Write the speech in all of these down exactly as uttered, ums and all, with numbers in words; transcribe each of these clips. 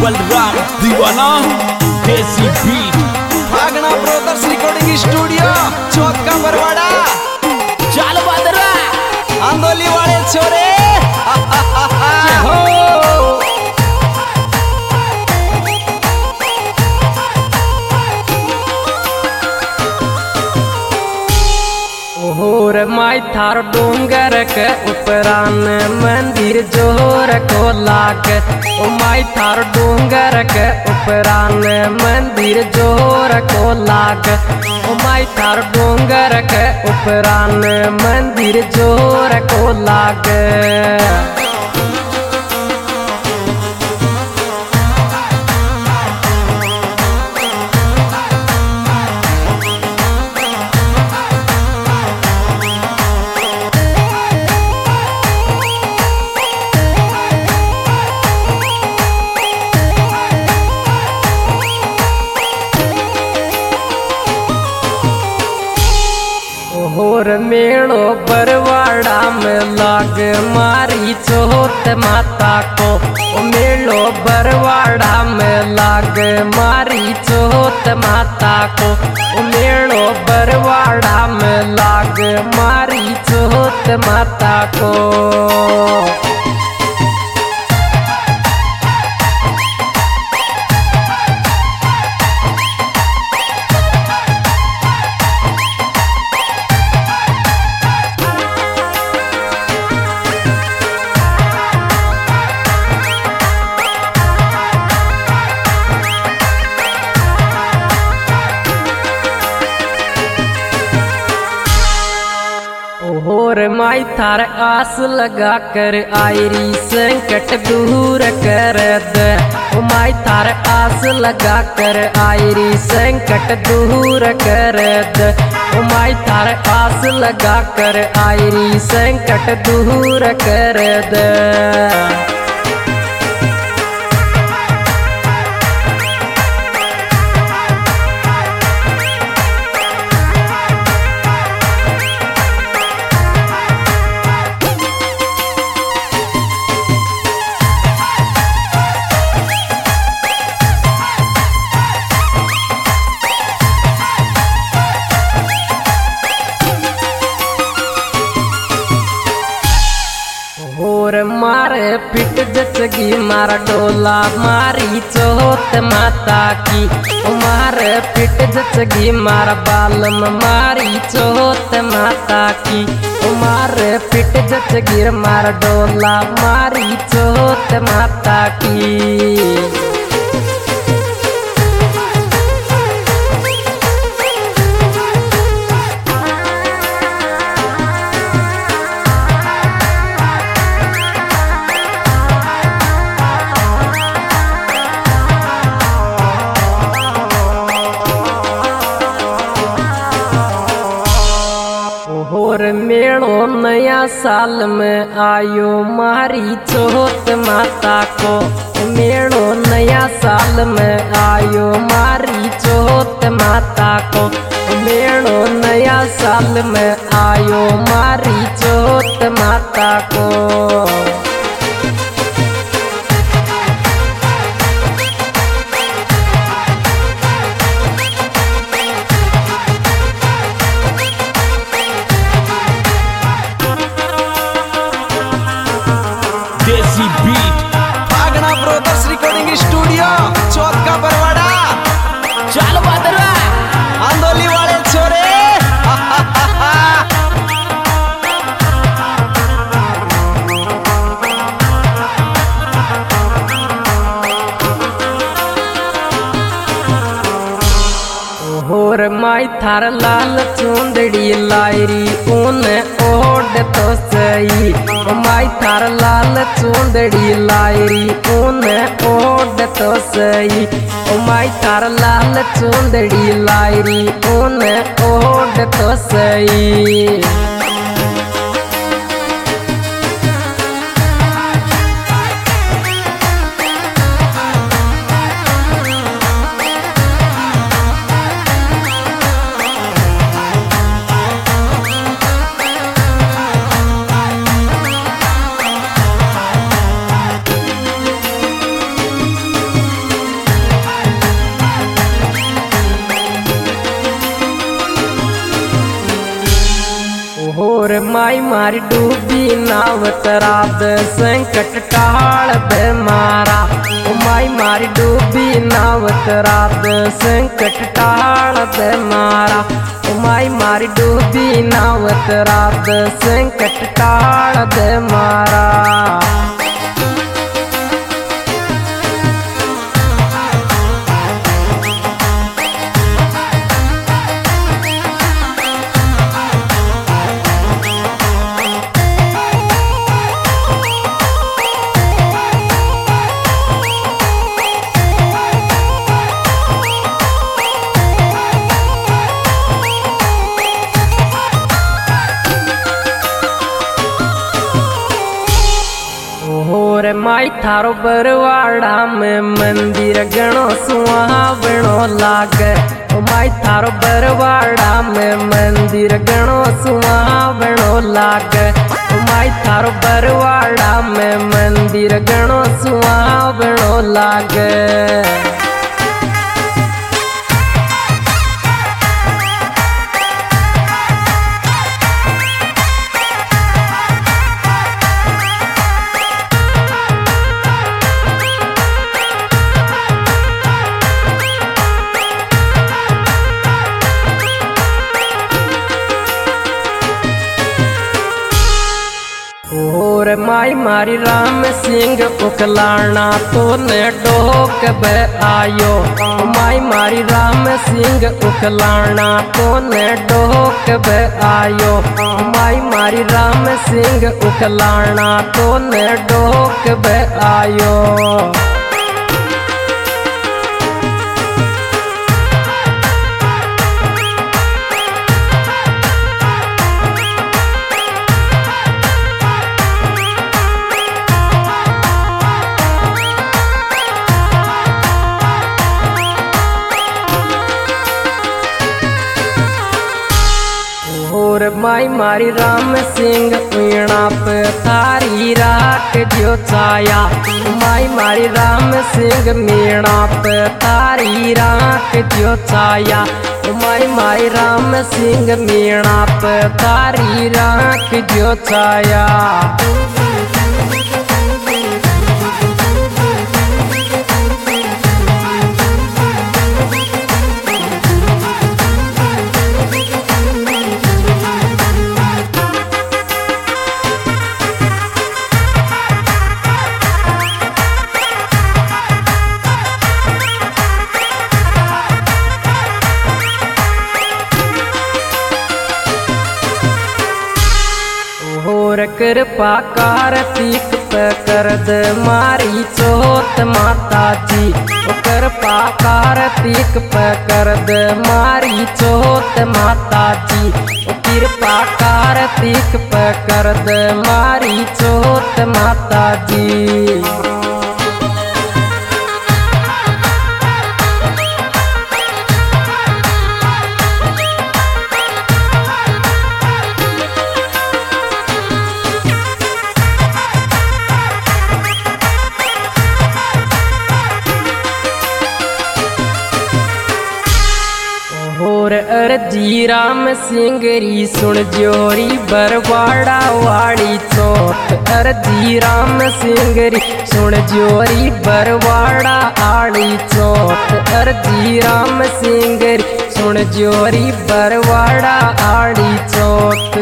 बलराम दीवाना देसी बीट भागना ब्रोदर्स रिकॉर्डिंग स्टूडियो चौथ का बरवाड़ा। चाल बादरा आंदोली वाले छोरे ओहोर माई थार डोंगर के उपरान मंदिर जोर को लाग। ओ माई थार डोंगर के उपरान मंदिर जोर को लाग। ओ माई थार डोंगर के उपरान मंदिर जोर को लाग। होर मेड़ो बरवाड़ा में लाग मारी चोत माता को। ओ मेड़ो बरवाड़ा में लाग मारी चोत माता को। ओ मेड़ो बरवाड़ा में लाग मारी चोत माता को। होर माई थार आस लगा कर आयरी संकट दूर कर दे। ओ माई थार आस लगा कर आयरी संकट दूर कर दे। ओ माई थार आस लगा कर आयरी संकट दूर कर दे। होर मारे पिट जचगी मारा डोला मारी चोत माता की। ओ मारे पिट जचगी मारा बालम मारी चोत माता की। ओ मारे पिट जचगी मारा डोला मारी चोत माता की। होर मेड़ो नया साल में आयो मारी चोत माता को। मेड़ो नया साल में आयो मारी चोत माता को। मेड़ो नया साल में आयो मारी चोत माता को। देसी बीट भागना ब्रोदर्स रिकॉर्डिंग स्टूडियो चौथ का बरवाड़ा। चाल बादरा आंदोली वाले छोरे होर माई थार लाल चूंदड़ी लायरी ऊन ओढ़ तो सही। ओ माई थार लाल चूंदड़ी लायरी ऊन ओढ़ तो सही। ओ माई थार लाल चूंदड़ी लायरी ऊन ओढ़ तो सही। माई मारी डूबी नाव तराद संकट टाल दे मारा। ओ माई मारी डूबी नाव तराद संकट टाल दे मारा। ओ माई मारी डूबी नाव तराद संकट टाल दे मारा। और माई थारो बरवाड़ा में मंदिर गणो सुहावणो लागे। ओ माई थारो बरवाड़ा में मंदिर गणो सुहावणो लागे। ओ माई थारो बरवाड़ा में मंदिर गणो सुहावणो लागे। और माई मारी राम सिंह उकलाना तो ने डोक बे आयो। माई मारी राम सिंह उकलाना तो ने डोक बे आयो। माई मारी राम सिंह उकलाना तो ने डोक बे आयो। और माई मारी राम सिंह वीणा पे थारी राख जो छाया। माई मारी राम सिंह मीणा पे थारी राख जो छाया। माई मारी राम सिंह मीणा पे थारी राख जो छाया। और कृपा कार्तिक पे कर दे मारी चोत माता जी। ओ कृपा कार्तिक पे कर दे मारी चोत माता जी। ओ कृपा कार्तिक पे कर दे मारी चोत माता जी। और अर्जी राम सिंगरी सुन जोरी बरवाड़ा वाड़ी चोट। अर्जी राम सिंगरी सुन जोरी बरवाड़ा आड़ी चोट। अर्जी राम सिंगरी सुन जोरी बरवाड़ा आड़ी चोट।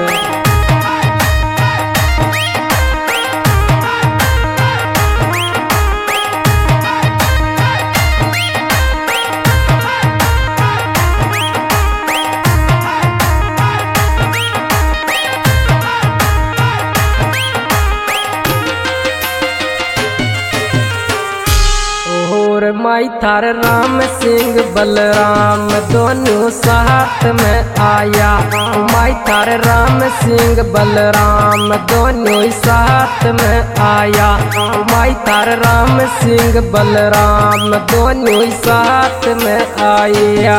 और माई थार राम सिंह बलराम दोनों साथ में आया। माई थार राम सिंह बलराम दोनों साथ में आया। माई थार राम सिंह बलराम दोनों साथ में आया।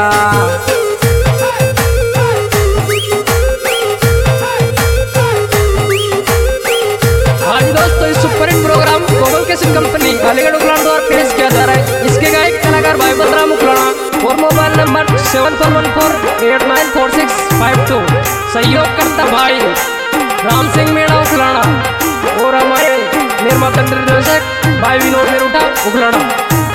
दोस्तों इस super hit programme Komal cassette company Aligarh Ukhlana द्वारा पेश किया जा रहा है। इसके गायक कलाकार भाई बलराम उखलाना और mobile number seven four one four eight nine four six five two. सहयोग करता भाई राम सिंह मीणा उखलाना और हमारे निर्माता निर्देशक भाई विनोद मेरुठा उखलाना।